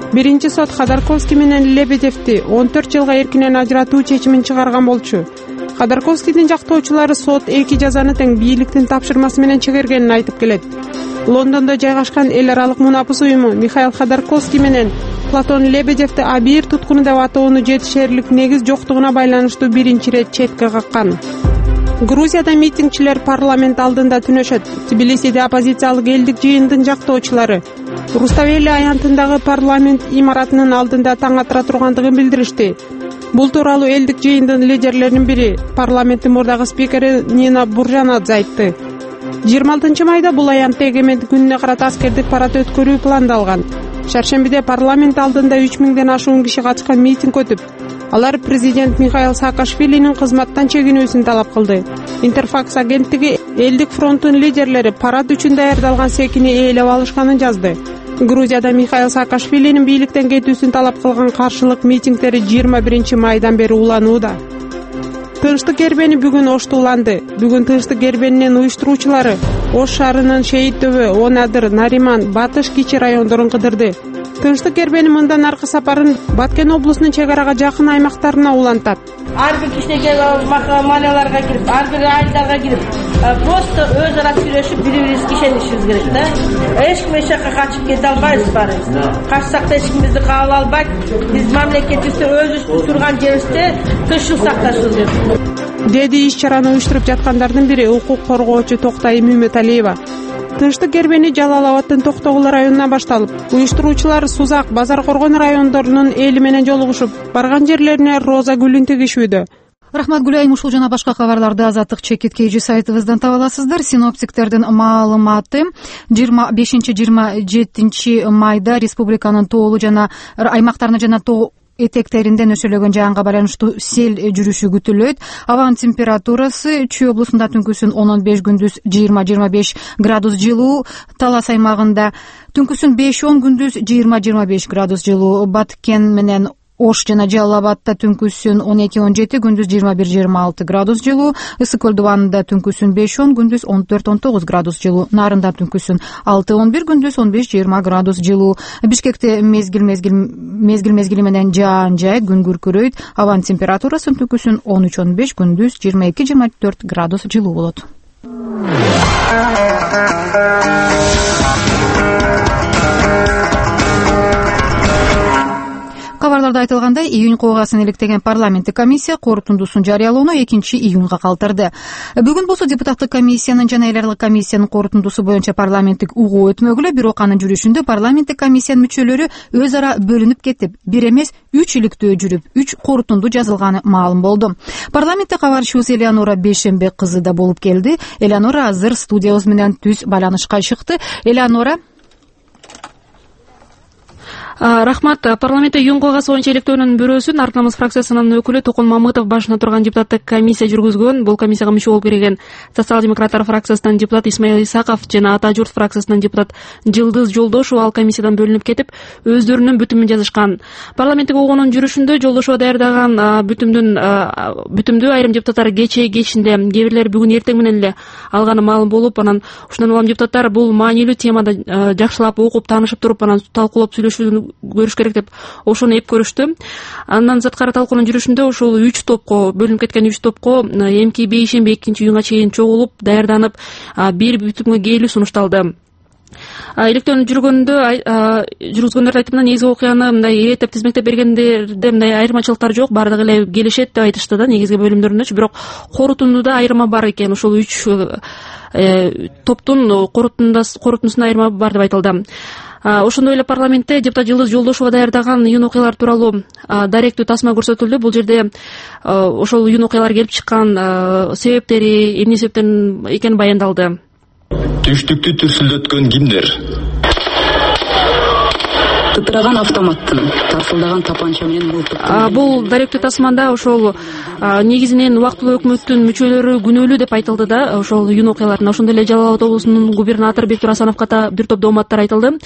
Биринчи сот Ходорковский менен Лебедевди 14 жылга эркинен ажыратуу чечимин чыгарган болчу. Ходорковскийдин жактоочулары сот эки жазаны тең бийликтин тапшырмасы менен чыгергенин айтып келет. Лондондо жайгашкан эл аралык мунапыс уюму Михаил Ходорковский менен Платон Лебедевди абийир туткуну деп атоону жетишерлик негиз жоктугуна байланыштуу биринчи ирет четке каккан. Грузияда митингчилер парламент алдында түнөшөт. Тбилисиде оппозициялык элдик жыйындын жактоочулары Руставели аянтындагы парламент имаратынын алдында таң атыра тургандыгын билдиришти. Бул тууралуу элдик жыйындын лидерлеринин бири, парламенттин мурдагы спикери Нина Буржанадзе айтты. 26 майда бул аянтта эгемендик күнүнө карата аскердик парад өткөрүү пландалган. Шаршембиде парламент алдында 3000ден ашуун киши катышкан митинг өтүп, алар президент Михаил Саакашвилинин кызматтан чегинүүсүн талап кылды. Интерфакс агенттиги элдик фронттун лидерлери парад үчүн даярдалган секини ээлеп алышканын жазды. Грузияда Михаил Саакашвилинин бийликтен кетүүсүн талап кылган каршылык митингдери 21 майдан бери уланууда. Тынчтык кербени бүгүн Ошто уланды. Бүгүн тынчтык кербенинин уюштуруучулары Ош шаарынын Шейит төбө, Онадыр, Нариман, Батыш кичи райондорун кыдырды. Тынчтык кербени мындан аркы сапарын Баткен облусунун чек арага жакын аймактарына улантат. Ар бир кишиге малияларга кирип, ар бир айылдарга кирип, просто өз ара сүйлөшүп, бири-бирибизге ишенишибиз керек да. Эч ким эч жакка качып кете албайбыз барыбыз. Качсак да эч ким бизди кабыл албайт. Биз мамлекетибизде өзүбүз турган жерибизде тынччылык сакташыбыз керек. Деди иш-чараны уюштуруп жаткандардын бири укук коргоочу Токтай Мөмөталиева. Тынчтык кербени Жалал Абадтын Токтогул районунан башталып, уюштуруучулар Сузак, Базар Коргон райондорунун эли менен жолугушуп, барган жерлерине роза гүлүн тигишүүдө. Рахмат Гүлайым, ушул жана башка кабарларды Азаттык чекиткейжи сайтыбыздан таба аласыздар. Синоптиктердин маалыматы 25-27 майда республиканын тоолуу жана аймактарына жана тоо этектеринде нөсөлөгөн жаанга байланыштуу сел жүрүшү күтүлөт. Абанын температурасы Чүй облусунда түнкүсүн 10-15, күндүз 20-25 градус жылуу, Талас аймагында түнкүсүн 5-10, күндүз 20-25 градус жылуу, Баткен менен Ош жана Жалал Абадта түнкүсүн 12-17, күндүз 21-26 градус жылуу, Ысык көл дубанында түнкүсүн 5-10, күндүз 14-19 градус жылуу, Нарында түнкүсүн 6-11, күндүз 15-20 градус жылуу. Бишкекте мезгил менен жаан жай күн күркүрөйт. Абанын температурасы түнкүсүн 13-15, күндүз 22-24 градус жылуу болот. Кабарларда айтылгандай, июнь коогасын иликтеген парламенттик комиссия корутундусун жарыялоону 2-июнга калтырды. Бүгүн болсо депутаттык комиссиянын жана эл аралык комиссиянын корутундусу боюнча парламенттик угуу өтмөгүлө, бирок анын жүрүшүндө парламенттик комиссиянын мүчөлөрү өз ара бөлүнүп кетип, бир эмес 3 иликтөө жүрүп, 3 корутунду жазылганы маалым болду. Парламентте кабарчыбыз Элеонора Бейшембек кызы да болуп келди. Элеонора азыр студиябыз менен түз байланышка чыкты. Элеонора, Рахмат. Парламентте июнь коогасы боюнча иликтөөнүн бирөөсүн Ар намыс фракциясынын өкүлү Токон Мамытов башына турган депутаттык комиссия жүргүзгөн. Бул комиссияга мүчө болуп кирген социал-демократтар фракциясынан депутат Исмаил Исаков жана Ата журт фракциясынан депутат Жылдыз Жолдошова ал комиссиядан бөлүнүп кетип, өздөрүнүн бүтүмүн жазышкан. Парламенттик угуунун жүрүшүндө Жолдошова даярдаган бүтүмдү айрым депутаттар кечинде, кээ бирлери бүгүн эртең менен эле алганы маалым болуп, анан ушундан улам депутаттар бул маанилүү темада жакшылап окуп, таанышып туруп, анан талкуулап сүйлөшүүнү көрүш керек деп ошону эп көрүштү. Андан сырткары талкуунун жүрүшүндө ушул 3 топко бөлүнүп кеткен 3 топко эмки бейшемби 2-июнга чейин чогулуп, даярданып, бир бүтүмгө келүү сунушталды. Иликтөөнү жүргүзгөндөрдүн айтымында негизги окуяны мындай иреттеп тизмектеп бергендерде мындай айырмачылыктар жок, баардыгы эле келишет деп айтышты да, негизги бөлүмдөрүндөчү. Бирок корутундуда айырма бар экен. Ошол 3 топтун корутундусунда айырма бар деп айтылды. Ошондой эле парламентте депутат Жылдыз Жолдошова даярдаган июнь окуялар тууралуу даректүү тасма көрсөтүлдү. Бул жерде ошол июнь окуялар келип чыккан себептери, эмне себептен экени баяндалды. Түштүктү түрсүлдөткөн кимдер? Тытыраган автоматтын, тарсылдаган тапанча менен мылтык. Бул даректүү тасманда ошол негизинен убактылуу өкмөттүн мүчөлөрү күнөөлүү деп айтылды да, ошол июнь окуяларына. Ошондой эле Жалал Абад облусунун губернатору Бектур Асановго бир топ дооматтар айтылды.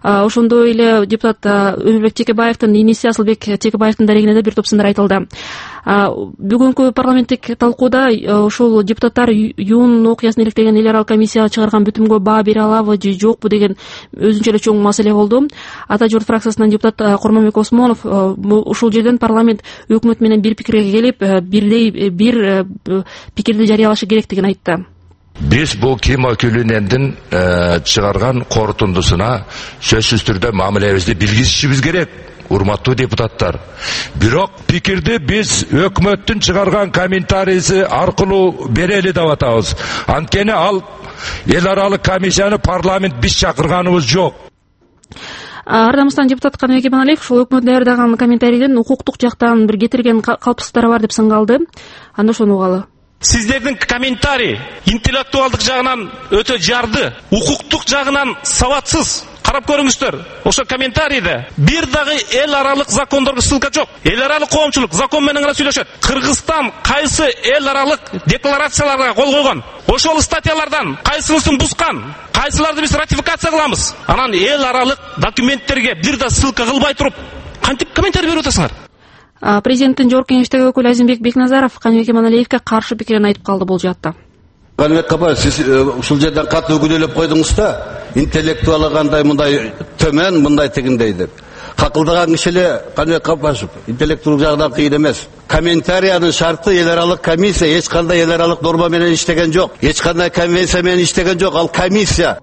Ошондой эле депутат Өмүрбек Текебаевдин иниси Асылбек Текебаевдин дарегине да бир топ сындар айтылды. Бүгүнкү парламенттик талкууда ушул депутаттар юун окуясын иликтеген эл аралык комиссия чыгарган бүтүмгө баа бере алабы же жокпу деген өзүнчө эле чоң маселе болду. Ата журт фракциясынан депутат Курманбек Осмонов ушул жерден парламент өкмөт менен бир пикирге келип, бир пикирди жарыялашы керектигин айтты. Биз бул Ким Өкүлүнендин чыгарган корутундусуна сөзсүз түрдө мамилебизди билгизишибиз керек. Урматтуу депутаттар, бирок пикирди биз өкмөттүн чыгарган комментарийси аркылуу берели деп атабыз. Анткени ал эл аралык комиссияны парламент биз чакырганыбыз жок. Ардамыстан депутат Каныбек Иманалиев ушул өкмөт даярдаган комментарийден укуктук жактан бир кетирген калпсыздары бар деп сынгалды. Анда ошону угалы. Сиздердин комментарий интеллектуалдык жагынан өтө жарды, укуктук жагынан сабатсыз. Карап көрүңүздөр, ошо комментарийде бир дагы эл аралык закондорго ссылка жок. Эл аралык коомчулук закон менен гана сүйлөшөт. Кыргызстан кайсы эл аралык декларацияларга кол койгон? Ошол статьялардан кайсынысын бускан? Кайсыларды биз ратификация кыламыз? Анан эл аралык документтерге бир да ссылка кылбай туруп, кантип комментарий берип атасыңар? Президенттин жогорку кеңештеги өкүлү Азимбек Бекназаров Каныбек Иманалиевке каршы пикирин айтып калды бул жаатта. Каныбек апа, сиз ушул жерден катуу күнөөлөп койдуңуз да, интеллектуалы кандай мындай төмөн, мындай тигиндей деп. Какылдаган киши эле Каныбек апашев, интеллектуалдык жагынан кыйын эмес. Комментариянын шарты эл аралык комиссия эч кандай эл аралык норма менен иштеген жок. Эч кандай конвенция менен иштеген жок, ал комиссия.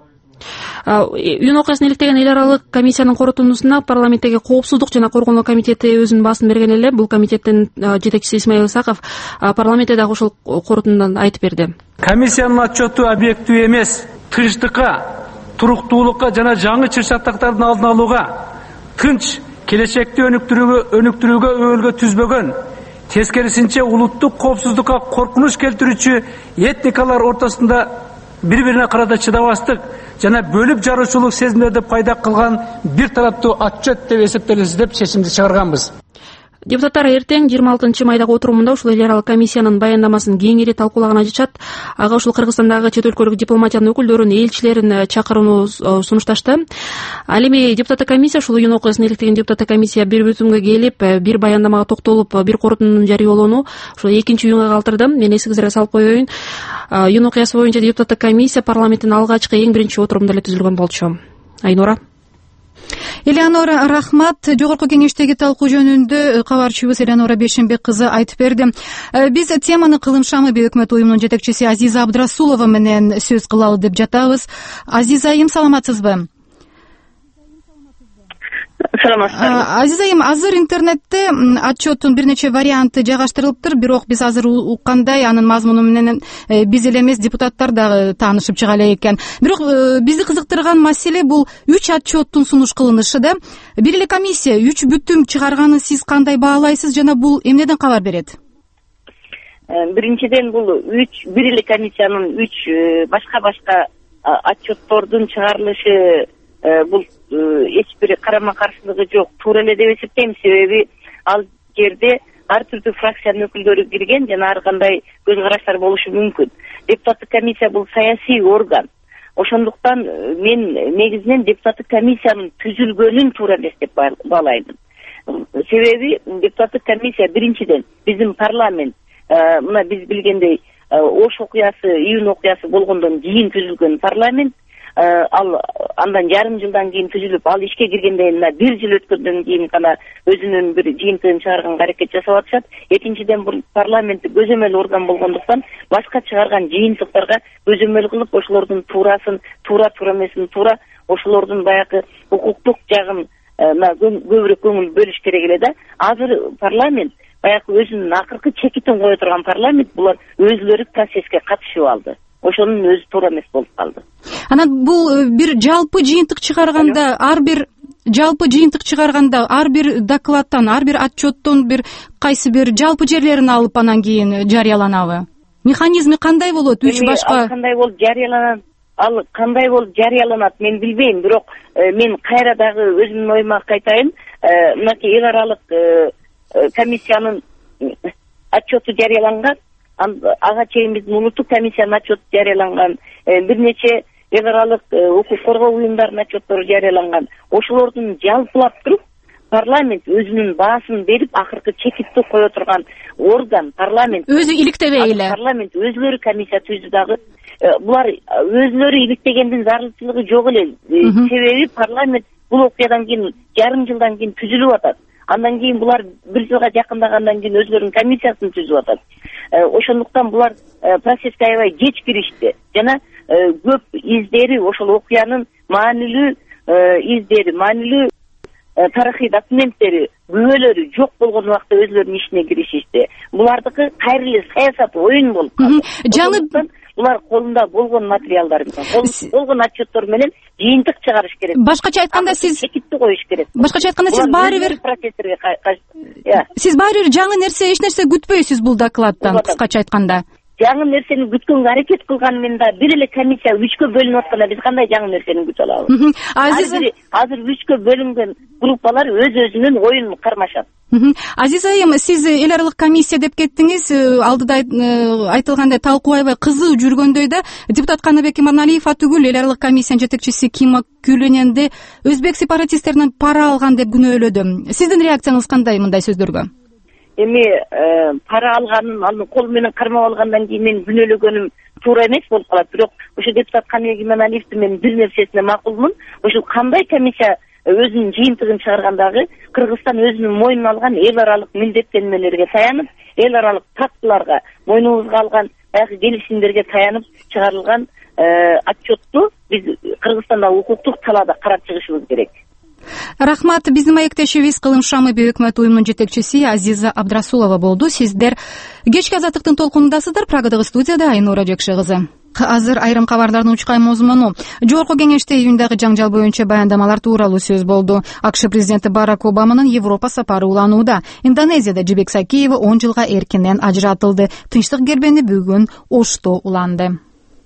Юун окуясын иликтеген эл аралык комиссиянын корутундусуна парламенттеги коопсуздук жана коргонуу комитети өзүнүн баасын берген эле. Бул комитеттин жетекчиси Исмаил Исаков парламентте дагы ушул корутундан айтып берди. Комиссиянын отчету объектив эмес, тынчтыкка, туруктуулукка жана жаңы чырчактыктардын алдын алууга, тынч келечекти өнүктүрүүгө өбөлгө түзбөгөн, тескерисинче улуттук коопсуздукка коркунуч келтирүүчү этникалар ортосунда бири-бирине карата чыдабастык жана бөлүп жаруучулук сезимдерди пайда кылган бир тараптуу отчет деп эсептелет деп чечимди чыгарганбыз. Депутаттар эртең 26 майдагы отурумунда ушул эл аралык комиссиянын баяндамасын кеңири талкуулаган ажышат. Ага ушул Кыргызстандагы чет өлкөлүк дипломатиянын өкүлдөрүн, элчилерин чакырууну сунушташты. Ал эми депутаттык комиссия, ушул уюн окуясын иликтеген депутаттык комиссия бир бүтүмгө келип, бир баяндамага токтолуп, бир корутундун жарыялоону ушул 2-июнга калтырды. Мен эсиңизге салып коеюн. Уюн окуясы боюнча депутаттык комиссия парламенттин алгачкы эң биринчи отурумунда эле түзүлгөн болчу. Айнура. Элеонора, рахмат. Жогорку кеңештеги талкуу жөнүндө кабарчыбыз Элеонора Бешенбек кызы айтып берди. Биз теманы кылымшамы өкмөт уюмунун жетекчиси Азиза Абдрасулова менен сөз кылалы деп жатабыз. Азиза айым, саламатсызбы? Азиз айым, азыр интернетте отчеттун бир нече варианты жайгаштырылыптыр, бирок биз азыр уккандай анын мазмуну менен биз эле эмес, депутаттар дагы таанышып чыга элек экен. Бирок бизди кызыктырган маселе бул 3 отчеттун сунуш кылынышы да. Бир эле комиссия 3 бүтүм чыгарганын сиз кандай баалайсыз жана бул эмнеден кабар берет? Биринчиден бул бир эле комиссиянын 3 башка отчеттордун чыгарылышы бул эч бир карама каршылыгы жок, туура эле деп эсептейм. Себеби ал жерде ар түрдүү фракциянын өкүлдөрү кирген жана ар кандай көз караштар болушу мүмкүн. Депутаттык комиссия бул саясий орган. Ошондуктан мен негизинен депутаттык комиссиянын түзүлгөнүн туура эмес деп баалаймын. Себеби депутаттык комиссия биринчиден биздин парламент, мына биз билгендей Ош окуясы, июнь окуясы болгондон кийин түзүлгөн парламент, ал андан жарым жылдан кийин түзүлүп, ал ишке киргенден мына 1 жыл өткөндөн кийин гана өзүнүн бир жыйынтыгын чыгарганга аракет жасап атышат. Экинчиден бул парламенттик көзөмөл орган болгондуктан башка чыгарган жыйынтыктарга көзөмөл кылып, ошолордун туурасын, туура эмесин туура, ошолордун баягы укуктук жагын көбүрөөк көңүл бөлүш керек эле да. Азыр парламент баягы өзүнүн акыркы чекитин кое турган парламент, булар өзүлөрү процесске катышып алды. Ошонун өзү туура эмес болуп калды. Анан бул бир жалпы жыйынтык чыгарганда, ар бир докладтан, ар бир отчеттон бир кайсы бир жалпы жерлерин алып анан кийин жарыяланабы? Механизми кандай болот? 3 башка Ал кандай болуп жарыяланат мен билбейм, бирок мен кайра дагы өзүмдүн оюма кайтайын. Мынакей эл аралык комиссиянын отчету жарыяланган, ага чейин биздин улуттук комиссиянын отчету жарыяланган, бир нече эл аралык укук коргоо уюмдарынын отчеттору жарыяланган. Ошолордун жалпылап туруп парламент өзүнүн баасын берип акыркы чекитти кое турган орган парламент өзү иликтебей эле. Парламент өзүлөрү комиссия түздү дагы. Булар өзүлөрү иликтегендин зарылчылыгы жок эле. Себеби парламент бул окуядан кийин жарым жылдан кийин түзүлүп атат. Андан кийин булар бир жылга жакындагандан кийин өзлөрүнүн комиссиясын түзүп атат. Ошондуктан булар процесске аябай кеч киришти. Жана көп издери ошол окуянын маанилүү издери, маанилүү тарыхый документтери, күбөлөрү жок болгон убакта өзлөрүнүн ишине киришишти. Булардыкы кайра эле саясат оюн болуп калды. Булар колунда болгон материалдар менен, болгон отчеттор менен жыйынтык чыгарыш керек. Башкача айтканда сиз чекитти коюш керек. Башкача айтканда сиз баары бир жаңы нерсе, эч нерсе күтпөйсүз бул докладдан, кыскача айтканда. Жаңы нерсени күткөнгө аракет кылган мен да бир эле комиссия 3кө бөлүнүп атканда биз кандай жаңы нерсени күтө алабыз? Азыр 3кө бөлүнгөн группалар өз-өзүнүн оюн кармашат. Азиз айым, сиз эл аралык комиссия деп кеттиңиз. Алдыда айтылгандай талкуу аябай кызуу жүргөндөй да, депутат Каныбек Иманалиев атүгүл эл аралык комиссиянын жетекчиси Кима Күлөненди өзбек сепаратисттеринен пара алган деп күнөөлөдү. Сиздин реакцияңыз кандай мындай сөздөргө? Эми пара алганын, аны кол менен кармап алгандан кийин мен күнөөлөгөнүм туура эмес болуп калат. Бирок ошо депутат Каныбек Иманалиевдин мен бир нерсесине макулмун. Ошол кандай комиссия өзүнүн жыйынтыгын чыгаргандагы Кыргызстан өзүнүн мойнуна алган эл аралык милдеттенмелерге таянып, эл аралык фактыларга, мойнубузга алган баягы келишимдерге таянып чыгарылган отчетту биз Кыргызстанда укуктук талаада карап чыгышыбыз керек. Рахмат. Биздин маектешибиз Кылым Шамы бейөкмөт уюмунун жетекчиси Азиза Абдрасулова болду. Сиздер кечки азаттыктын толкунундасыздар. Прагадагы студияда Айнура Жекше кызы. Азыр айрым кабарлардын учкай мазмуну. Жогорку кеңеште июндагы жаңжал боюнча баяндамалар тууралуу сөз болду. АКШ президенти Барак Обаманын Европа сапары уланууда. Индонезияда Жибек Сакиева 10 жылга эркинен ажыратылды. Тынчтык кербени бүгүн Ошто уланды.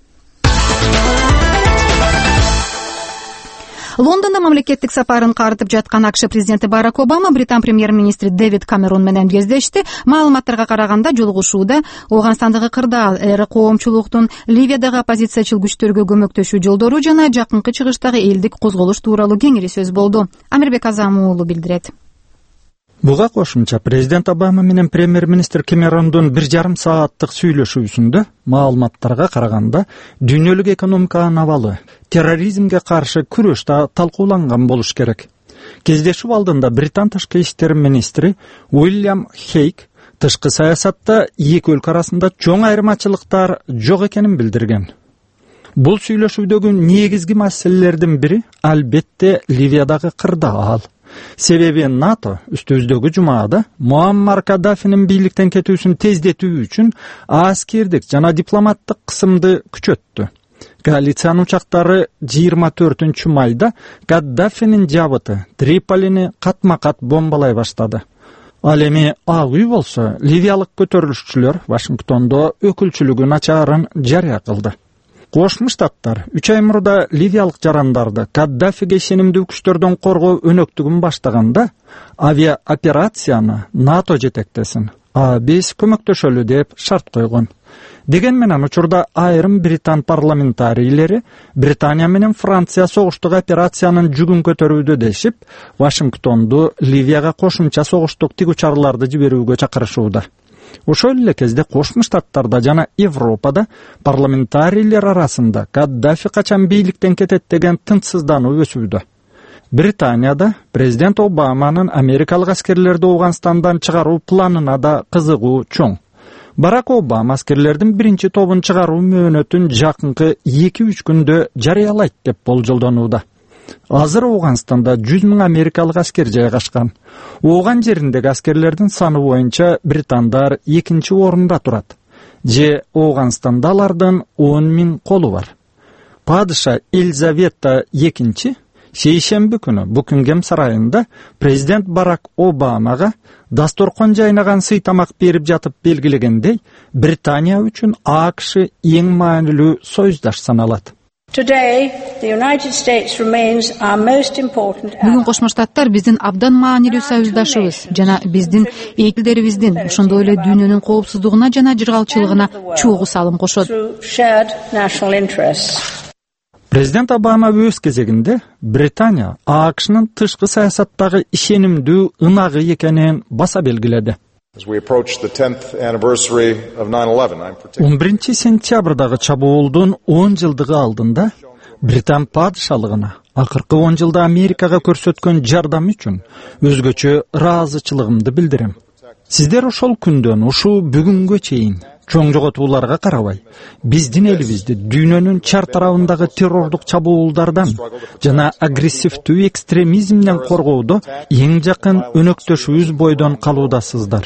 Лондондо мамлекеттик сапарын карытып жаткан АКШ президенти Барак Обама Британ премьер-министри Дэвид Камерон менен кездешти. Маалыматтарга караганда жолугушууда Ооганстандагы кырдаал, коомчулуктун Ливиядагы оппозициячыл күчтөргө көмөктөшүү жолдору жана жакынкы чыгыштагы элдик козголуш тууралуу кеңири сөз болду. Амирбек Азам уулу билдирет. Буга кошумча президент Обама менен премьер-министр Камерондун 1,5 сааттык сүйлөшүүсүндө маалыматтарга караганда дүйнөлүк экономиканын абалы, терроризмге каршы күрөш да талкууланган болуш керек. Кездешүү алдында Британ тышкы иштер министри Уильям Хейк тышкы саясатта эки өлкө арасында чоң айырмачылыктар жок экенин билдирген. Бул сүйлөшүүдөгү негизги маселелердин бири албетте Ливиядагы кырдаал. Себеби НАТО үстүбүздөгү жумаада Муаммар Каддафинин бийликтен кетүүсүн тездетүү үчүн аскердик жана дипломаттык кысымды күчөттү. Коалициянын учактары 24 майда Каддафинин жабыты Триполини катма-кат бомбалай баштады. Ал эми Ак үй болсо ливиялык көтөрүлүшчүлөр Вашингтондо өкүлчүлүгү начарын жарыя кылды. Кошмо Штаттар 3 ай мурда ливиялык жарандарды Каддафиге ишенимдүү күчтөрдөн коргоо өнөктүгүн баштаганда авиаоперацияны НАТО жетектесин, биз көмөктөшөлү деп шарт койгон. Деген менен учурда айрым британ парламентарийлери Британия менен Франция согуштук операциянын жүгүн көтөрүүдө дешип, Вашингтонду Ливияга кошумча согуштук тигучарларды жиберүүгө чакырышууда. Ошол эле кезде Кошмо Штаттарда жана Европада парламентарийлер арасында Каддафи качан бийликтен кетет деген тынчсыздануу өсүүдө. Британияда президент Обаманын америкалык аскерлерди Ооганстандан чыгаруу планына да кызыгуу чоң. Барак Обама аскерлердин биринчи тобун чыгаруу мөөнөтүн жакынкы 2-3 күндө жарыялайт деп болжолдонууда. Азыр Ооганстанда 100 000 америкалык аскер жайгашкан. Ооган жериндеги аскерлердин саны боюнча британдар 2-нчи орунда турат. Ооганстанда алардын 10 000 колу бар. Падыша Елизавета II шейшемби күнү Букингем сарайында президент Барак Обамага дасторкон жайнаган сый тамак берип жатып белгилегендей, Британия үчүн АКШ эң маанилүү союздаш саналат. Бүгүн Кошмо Штаттар биздин абдан маанилүү союздашыбыз жана биздин элдерибиздин, ошондой эле дүйнөнүн коопсуздугуна жана жыргалчылыгына чогуу салым кошот. Президент Обама өз кезегинде Британия АКШнын тышкы саясаттагы ишенимдүү ынагы экенин баса белгиледи. 11 сентябрдагы чабуулдун 10 жылдыгы алдында Британ падышалыгына акыркы 10 жылда Америкага көрсөткөн жардам үчүн өзгөчө ыраазычылыгымды билдирем. Сиздер ошол күндөн ушул бүгүнгө чейин чоң жоготууларга карабай, биздин элибизди дүйнөнүн чар тарабындагы террордук чабуулдардан жана агрессивдүү экстремизмден коргоодо эң жакын өнөктөшүбүз бойдон калуудасыздар.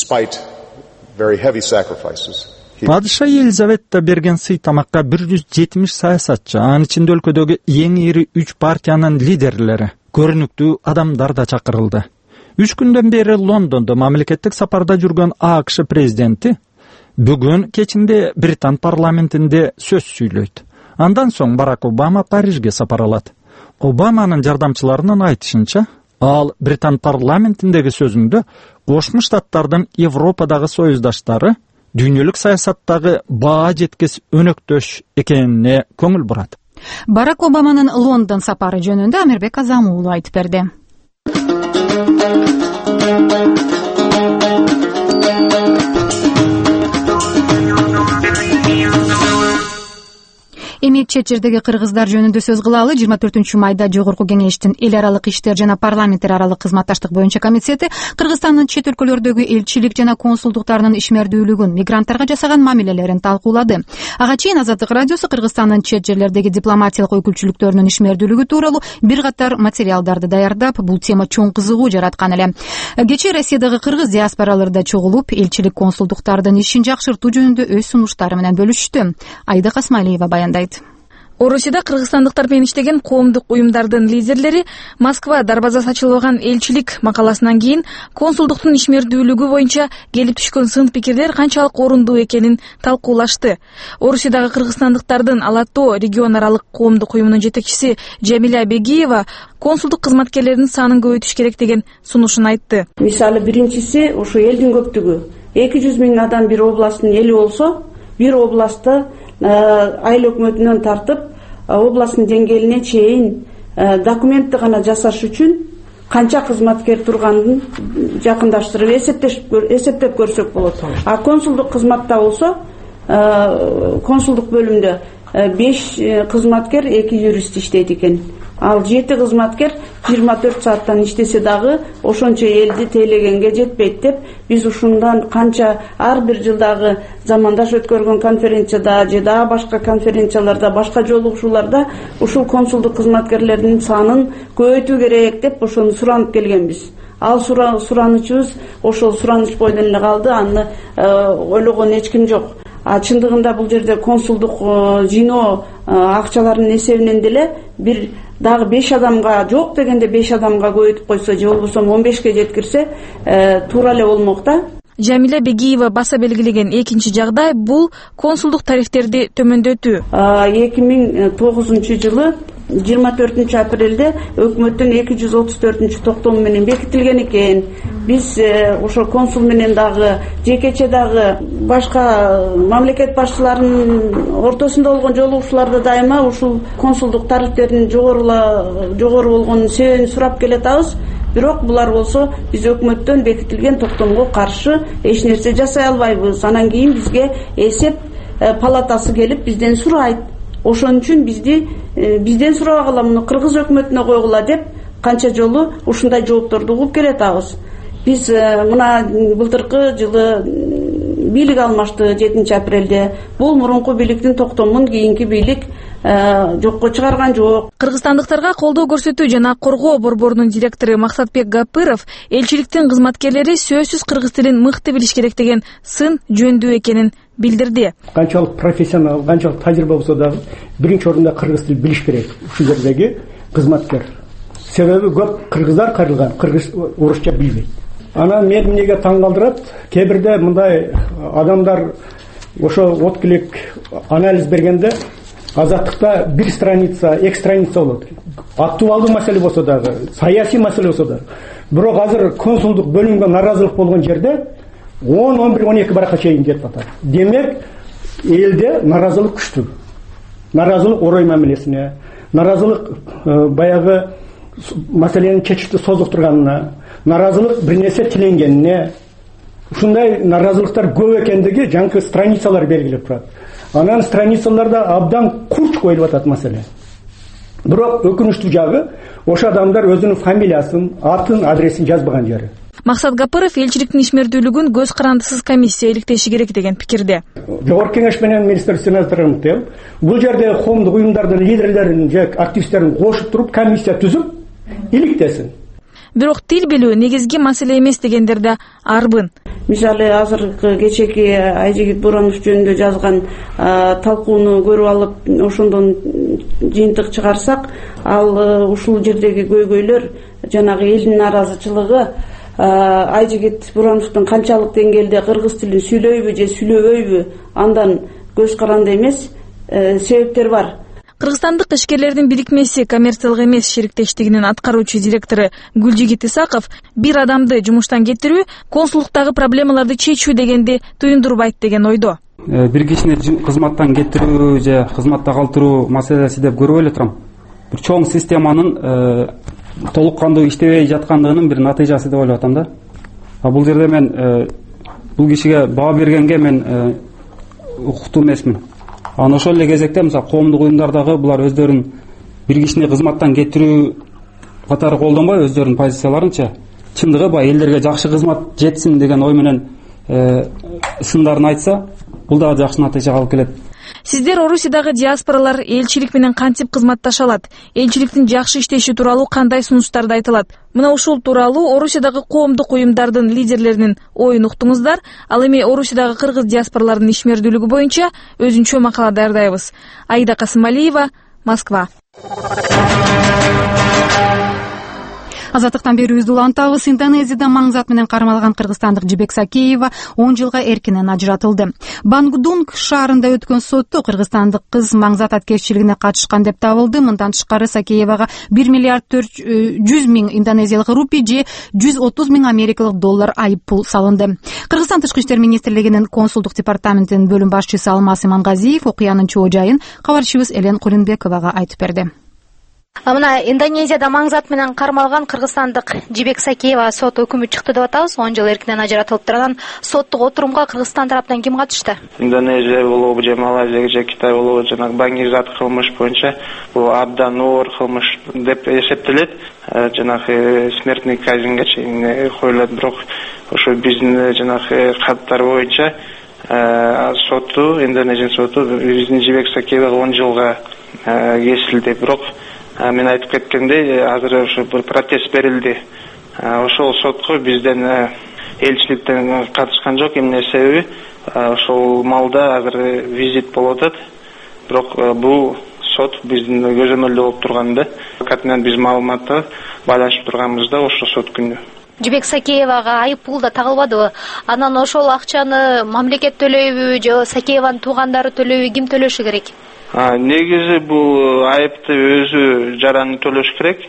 Падыша Елизавета берген сый тамакка 170 саясатчы, анын ичинде өлкөдөгү эң ири 3 партиянын лидерлери, көрүнүктүү адамдар да чакырылды. 3 күндөн бери Лондондо мамлекеттик сапарда жүргөн АКШ президенти бүгүн кечинде Британ парламентинде сөз сүйлөйт. Андан соң Барак Обама Парижге сапар алат. Обаманын жардамчыларынын айтышынча, ал Британ парламентиндеги сөзүндө Кошмо Штаттардын Европадагы союздаштары дүйнөлүк саясаттагы баа жеткес өнөктөш экенине көңүл бурат. Барак Обаманын Лондон сапары жөнүндө Амирбек Азамуулу айтып берди. Эми чет жердеги кыргыздар жөнүндө сөз кылалы. 24-майда Жогорку Кеңештин эл аралык иштер жана парламенттер аралык кызматташтык боюнча комитети Кыргызстандын чет өлкөлөрдөгү элчилик жана консулдуктарынын ишмердүүлүгүн, мигранттарга жасаган мамилелерин талкуулады. Ага чейин Азаттык радиосу Кыргызстандын чет жерлердеги дипломатиялык өкүлчүлүктөрүнүн ишмердүүлүгү тууралуу бир катар материалдарды даярдап, бул тема чоң кызыгуу жараткан эле. Кечээ Россиядагы кыргыз диаспоралары да чогулуп, элчилик консулдуктардын ишин жакшыртуу жөнүндө өз сунуштары менен бөлүштү. Айда Касмалиева баяндайт. Орусияда кыргызстандыктар менен иштеген коомдук уюмдардын лидерлери Москва дарбазасы ачылбаган элчилик макаласынан кийин консулдуктун ишмердүүлүгү боюнча келип түшкөн сын пикирлер канчалык орундуу экенин талкуулашты. Орусиядагы кыргызстандыктардын Ала Тоо регион аралык коомдук уюмунун жетекчиси Жамиля Бегиева консулдук кызматкерлеринин санын көбөйтүш керек деген сунушун айтты. Мисалы биринчиси ушу элдин көптүгү. 200 000 адам бир областтын эли болсо, бир областты айыл өкмөтүнөн тартып областтын деңгээлине чейин документти гана жасаш үчүн канча кызматкер турганын жакындаштырып эсептеп көрсөк болот. А консулдук кызматта болсо, консулдук бөлүмдө 5 кызматкер, 2 юрист иштейт экен. Ал 7 кызматкер 24 сааттан иштесе дагы ошончо элди тейлегенге жетпейт деп, биз ушундан канча ар бир жылдагы замандаш өткөргөн конференцияда же дагы башка конференцияларда, башка жолугушууларда ушул консулдук кызматкерлердин санын көбөйтүү керек деп ошону суранып келгенбиз. Ал суранычыбыз ошол сураныч бойдон эле калды, аны ойлогон эч ким жок. А чындыгында бул жерде консулдук жиноо акчаларынын эсебинен деле бир дагы 5 адамга, жок дегенде 5 адамга көбөйтүп койсо же болбосо 15ке жеткирсе туура эле болмок да. Жамиля Бегиева баса белгилеген экинчи жагдай бул консулдук тарифтерди төмөндөтүү. 2009 жылы 24 апрелде өкмөттүн 234 токтому менен бекитилген экен. Биз ошо консул менен дагы жекече дагы башка мамлекет башчыларынын ортосунда болгон жолугушууларда дайыма ушул консулдук тарифтердин жогору болгонун себебин сурап келатабыз. Бирок булар болсо биз өкмөттөн бекитилген токтомго каршы эч нерсе жасай албайбыз. Анан кийин бизге эсеп палатасы келип бизден сурайт. Ошон үчүн бизден сурабагыла, муну кыргыз өкмөтүнө койгула деп канча жолу ушундай жоопторду угуп келатабыз. Биз мына былтыркы жылы бийлик алмашты 7 апрелде. Бул мурунку бийликтин токтомун кийинки бийлик жокко чыгарган жок. Кыргызстандыктарга колдоо көрсөтүү жана коргоо борборунун директору Максатбек Гапыров элчиликтин кызматкерлери сөзсүз кыргыз тилин мыкты билиш керек деген сын жөндүү экенин билдирди. Канчалык профессионал, канчалык тажрыйба болсо дагы биринчи орунда кыргыз тилин билиш керек ушул жердеги кызматкер. Себеби көп кыргыздар кайрылган, кыргыз орусча билбейт. Анан мени эмнеге таң калтырат, кээ бирде мындай адамдар ошо откилик анализ бергенде Азаттыкта 1 страница, 2 страница болот. Актуалдуу маселе болсо дагы, саясий маселе болсо дагы. Бирок азыр консулдук бөлүмгө наразылык болгон жерде 10, 11, 12 баракка чейин кетип атат. Демек, элде наразылык күчтүү. наразылык орой мамилесине, наразылык баягы маселенин чечишти созуктурганына, наразылык бир нерсе тиленгенине, ушундай наразылыктар көп экендиги жаңкы страницалар белгилеп турат. Анан страницаларда абдан курч коюлуп атат маселе. Бирок өкүнүчтүү жагы, ошо адамдар өзүнүн фамилиясын, атын, адресин жазбаган жери. Максат Гапыров элчиликтин ишмердүүлүгүн көз карандысыз комиссия иликтеши керек деген пикирде. Жогорку кеңеш менен министр сенатордун бул жерде коомдук уюмдардын лидерлерин же активисттерин кошуп туруп комиссия түзүп иликтесин. Бирок тил билүү негизги маселе эмес дегендер да арбын. Мисалы азыркы кечеки Айжигит Буранов жөнүндө жазган талкууну көрүп алып, ошондон жыйынтык чыгарсак, ал ушул жердеги көйгөйлөр, жанагы элдин наразычылыгы Айжигит Бурановдун канчалык деңгээлде кыргыз тилин сүйлөйбү же сүйлөбөйбү, андан көз каранды эмес, себептер бар. Кыргызстандык ишкерлердин бирикмеси коммерциялык эмес шериктештигинин аткаруучу директору Гүлжигит Исаков бир адамды жумуштан кетирүү консулдуктагы проблемаларды чечүү дегенди туюндурбайт деген ойдо. Бир кишини кызматтан кетирүү же кызматта калтыруу маселеси деп көрбөй эле турам. Бир чоң системанын толук кандуу иштебей жаткандыгынын бир натыйжасы деп ойлоп атам да. Бул жерде мен бул кишиге баа бергенге мен укуктуу эмесмин. Анан ошол эле кезекте мисалы коомдук уюмдардагы булар өздөрүн бир кишини кызматтан кетирүү катары колдонбой өздөрүнүн позицияларынча чындыгы баягы элдерге жакшы кызмат жетсин деген ой менен сындарын айтса, бул дагы жакшы натыйжага алып келет. Сиздер Орусиядагы диаспоралар элчилик менен кантип кызматташа алат? Элчиликтин жакшы иштеши тууралуу кандай сунуштарды айтылат? Мына ушул тууралуу Орусиядагы коомдук уюмдардын лидерлеринин оюн уктуңуздар. Ал эми Орусиядагы кыргыз диаспораларынын ишмердүүлүгү боюнча өзүнчө макала даярдайбыз. Аида Касымалиева, Москва. Азаттыктан берүүбүздү улантабыз. Индонезияда маңзат менен кармалган кыргызстандык Жибек Сакеева 10 жылга эркинен ажыратылды. Бангдунг шаарында өткөн сотто кыргызстандык кыз маңзат аткезчилигине катышкан деп табылды. Мындан тышкары Сакеевага 1 миллиард 400 миң индонезиялык рупий же 130 миң америкалык доллар айып пул салынды. Кыргызстан тышкы иштер министрлигинин консулдук департаментинин бөлүм башчысы Алмаз Имангазиев окуянын чоо жайын кабарчыбыз Элен Кулинбековага айтып берди. Мына Индонезияда маңзат менен кармалган кыргызстандык Жибек Сакеева сот өкүмү чыкты деп атабыз. 10 жыл эркинен ажыратылып турган соттук отурумга Кыргызстан тараптан ким катышты? Индонезия болобу же Малайзия же Китай болобу, жанагы баңгизат кылмыш боюнча бул абдан оор кылмыш деп эсептелет. Жанагы смертный казньге чейин коюлат, бирок ошо биздин жанагы каттар боюнча соту, Индонезия соту биздин Жибек Сакеевага 10 жылга кесилди. Бирок мен айтып кеткендей, азыр ошо бир протест берилди. Ошол сотко бизден элчиликтен катышкан жок. Эмне себеби? Ошол маалда азыр визит болуп атат. Бирок бул сот биздин көзөмөлдө болуп турганда, адвокат менен биз маалыматты байланышып турганыбызда ошо сот күнү. Жибек Сакеевага айып пул да тагылбадыбы? Анан ошол акчаны мамлекет төлөйбү же Сакееванын туугандары төлөйбү, ким төлөшү керек? Негизи бул айыпты өзү жараны төлөш керек.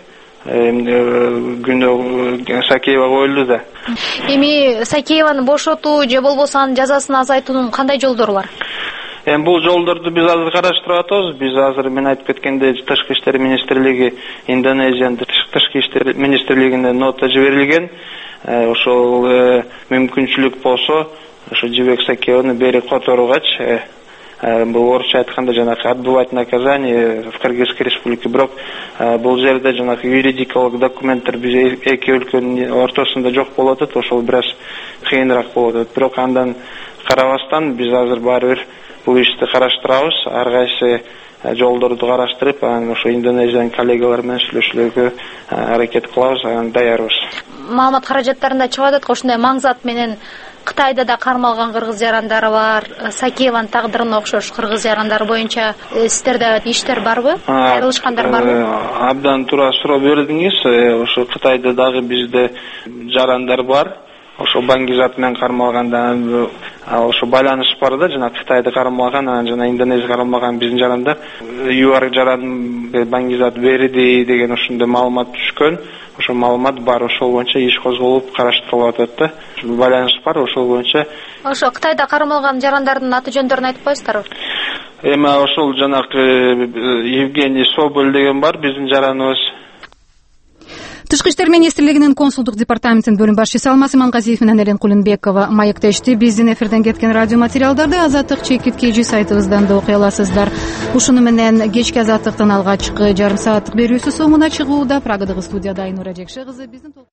Күнөө Сакеева коюлду да. Эми Сакееваны бошотуу же болбосо анын жазасын азайтуунун кандай жолдору бар? Бул жолдорду биз азыр караштырып атабыз. Биз азыр мен айтып кеткендей Тышкы иштер министрлиги, Индонезиянын тышкы иштер министрлигине нота жиберилген. Ошол мүмкүнчүлүк болсо, ошо Жибек Сакееваны бери которуугач, бул орусча айтканда жанагы отбывать наказание в Кыргызской республике. Бирок бул жерде жанагы юридикалык документтер биз эки өлкөнүн ортосунда жок болуп атат, ошол бир аз кыйыныраак болуп атат. Бирок андан карабастан биз азыр баары бир бул ишти караштырабыз. Ар кайсы жолдорду караштырып, анан ошо Индонезиянын коллегалар менен сүйлөшүүлөргө аракет кылабыз, анан даярбыз. Маалымат каражаттарында чыгып атат, ошондой маңзат менен Кытайда да кармалган кыргыз жарандары бар. Сакееванын тагдырына окшош кыргыз жарандары боюнча сиздерде иштер барбы? Айрылышкандар барбы? Абдан туура суроо бердиңиз. Ошо Кытайда дагы бизде жарандар бар. Ошо баңгизат менен кармалганда ошо байланыш бар да, жана Кытайда кармалган, анан жана Индонезия кармалган биздин жарандар ЮАР жаран баңгизат берди деген ошондой маалымат түшкөн. Ошо маалымат бар, ошол боюнча иш козголуп караштырылып атат да. Байланыш бар, ошол боюнча. Ошо Кытайда кармалган жарандардын аты жөндөрүн айтып коесуздарбы? эми ошол жанакы Евгений Соболь деген бар биздин жараныбыз. Тышкы иштер министрлигинин консулдук департаментинин бөлүм башчысы Алмаз Имангазиев менен Элен Кулунбекова маектешти. Биздин эфирден кеткен радио материалдарды Азаттык чекит KG сайтыбыздан да окуй аласыздар. Ушуну менен кечки Азаттыктын алгачкы жарым сааттык берүүсү соңуна чыгууда. Прагадагы студияда Айнура Жекши кызы биздин